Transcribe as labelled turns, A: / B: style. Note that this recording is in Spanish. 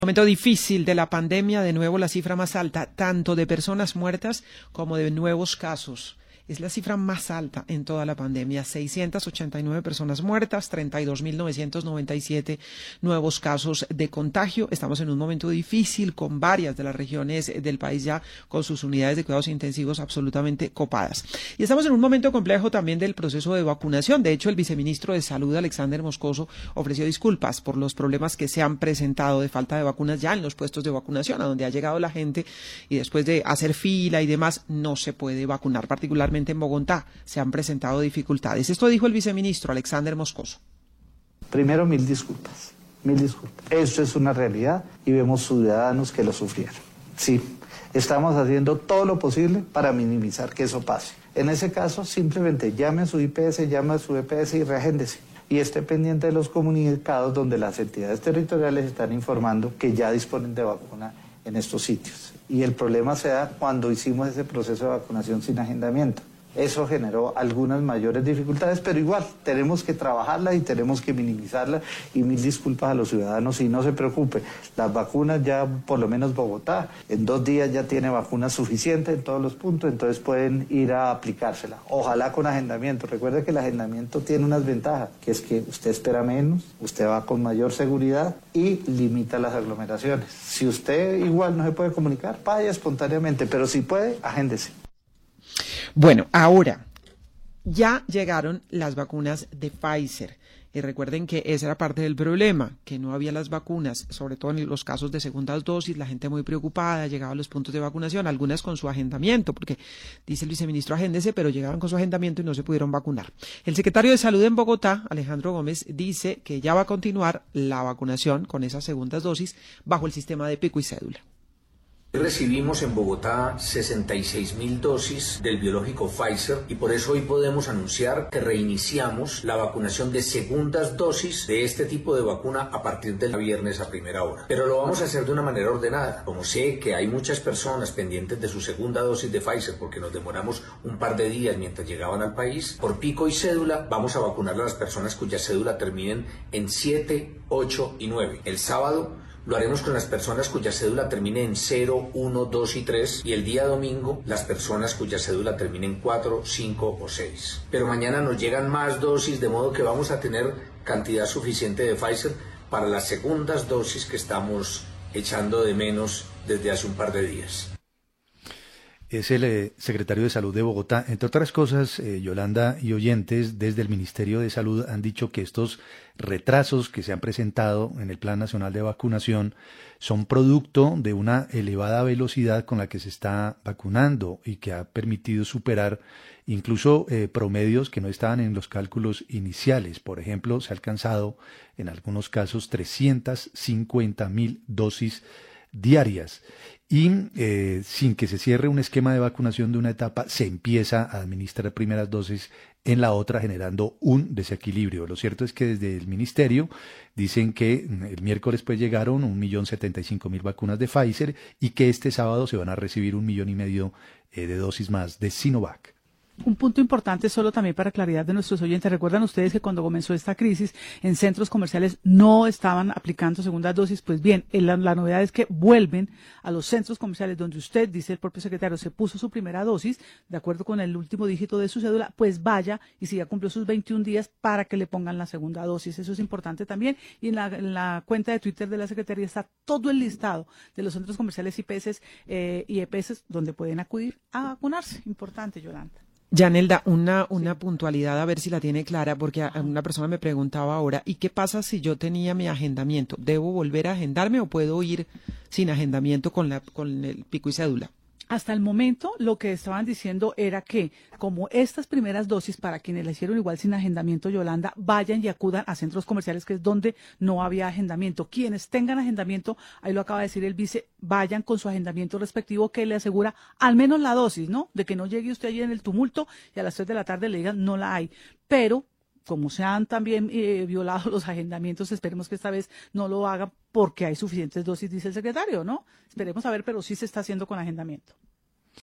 A: Momento difícil de la pandemia, de nuevo la cifra más alta, tanto de personas muertas como de nuevos casos. Es la cifra más alta en toda la pandemia, 689 personas muertas, 32.997 nuevos casos de contagio. Estamos en un momento difícil con varias de las regiones del país ya con sus unidades de cuidados intensivos absolutamente copadas. Y estamos en un momento complejo también del proceso de vacunación. De hecho, el viceministro de Salud, Alexander Moscoso, ofreció disculpas por los problemas que se han presentado de falta de vacunas ya en los puestos de vacunación, a donde ha llegado la gente y después de hacer fila y demás, no se puede vacunar, particularmente en Bogotá se han presentado dificultades. Esto dijo el viceministro Alexander Moscoso.
B: Primero, mil disculpas. Esto es una realidad y vemos ciudadanos que lo sufrieron. Sí, estamos haciendo todo lo posible para minimizar que eso pase. En ese caso, simplemente llame a su IPS, llame a su EPS y reagéndese. Y esté pendiente de los comunicados donde las entidades territoriales están informando que ya disponen de vacuna en estos sitios. Y el problema se da cuando hicimos ese proceso de vacunación sin agendamiento. Eso generó algunas mayores dificultades, pero igual tenemos que trabajarlas y tenemos que minimizarlas. Y mil disculpas a los ciudadanos y no se preocupe, las vacunas ya, por lo menos Bogotá, en 2 días ya tiene vacunas suficientes en todos los puntos, entonces pueden ir a aplicársela. Ojalá con agendamiento. Recuerde que el agendamiento tiene unas ventajas, que es que usted espera menos, usted va con mayor seguridad y limita las aglomeraciones. Si usted igual no se puede comunicar, vaya espontáneamente, pero si puede, agéndese.
A: Bueno, ahora ya llegaron las vacunas de Pfizer. Y recuerden que esa era parte del problema, que no había las vacunas, sobre todo en los casos de segundas dosis, la gente muy preocupada, llegaba a los puntos de vacunación, algunas con su agendamiento, porque dice el viceministro agéndese, pero llegaban con su agendamiento y no se pudieron vacunar. El secretario de Salud en Bogotá, Alejandro Gómez, dice que ya va a continuar la vacunación con esas segundas dosis bajo el sistema de pico y cédula.
C: Recibimos en Bogotá 66.000 dosis del biológico Pfizer y por eso hoy podemos anunciar que reiniciamos la vacunación de segundas dosis de este tipo de vacuna a partir del viernes a primera hora. Pero lo vamos a hacer de una manera ordenada. Como sé que hay muchas personas pendientes de su segunda dosis de Pfizer porque nos demoramos un par de días mientras llegaban al país, por pico y cédula vamos a vacunar a las personas cuya cédula terminen en 7, 8 y 9. El sábado lo haremos con las personas cuya cédula termine en 0, 1, 2 y 3 y el día domingo las personas cuya cédula termine en 4, 5 o 6. Pero mañana nos llegan más dosis, de modo que vamos a tener cantidad suficiente de Pfizer para las segundas dosis que estamos echando de menos desde hace un par de días.
D: Es el secretario de Salud de Bogotá. Entre otras cosas, Yolanda y oyentes, desde el Ministerio de Salud han dicho que estos retrasos que se han presentado en el Plan Nacional de Vacunación son producto de una elevada velocidad con la que se está vacunando y que ha permitido superar incluso promedios que no estaban en los cálculos iniciales. Por ejemplo, se ha alcanzado en algunos casos 350.000 dosis diarias y sin que se cierre un esquema de vacunación de una etapa, se empieza a administrar primeras dosis en la otra, generando un desequilibrio. Lo cierto es que desde el ministerio dicen que el miércoles pues llegaron 1.075.000 vacunas de Pfizer y que este sábado se van a recibir 1,5 millones de dosis más de Sinovac.
E: Un punto importante solo también para claridad de nuestros oyentes. Recuerdan ustedes que cuando comenzó esta crisis en centros comerciales no estaban aplicando segundas dosis. Pues bien, la novedad es que vuelven a los centros comerciales donde usted, dice el propio secretario, se puso su primera dosis, de acuerdo con el último dígito de su cédula, pues vaya y si ya cumplió sus 21 días para que le pongan la segunda dosis. Eso es importante también. Y en la cuenta de Twitter de la Secretaría está todo el listado de los centros comerciales IPS y EPS donde pueden acudir a vacunarse. Importante, Yolanda.
A: Yanelda, una puntualidad, a ver si la tiene clara, porque una persona me preguntaba ahora, ¿y qué pasa si yo tenía mi agendamiento? ¿Debo volver a agendarme o puedo ir sin agendamiento con el pico y cédula?
E: Hasta el momento lo que estaban diciendo era que como estas primeras dosis para quienes la hicieron igual sin agendamiento, Yolanda, vayan y acudan a centros comerciales que es donde no había agendamiento. Quienes tengan agendamiento, ahí lo acaba de decir el vice, vayan con su agendamiento respectivo que le asegura al menos la dosis, ¿no? De que no llegue usted allí en el tumulto y a las 3 de la tarde le digan no la hay. Pero como se han también violado los agendamientos, esperemos que esta vez no lo hagan porque hay suficientes dosis, dice el secretario, ¿no? Esperemos a ver, pero sí se está haciendo con agendamiento.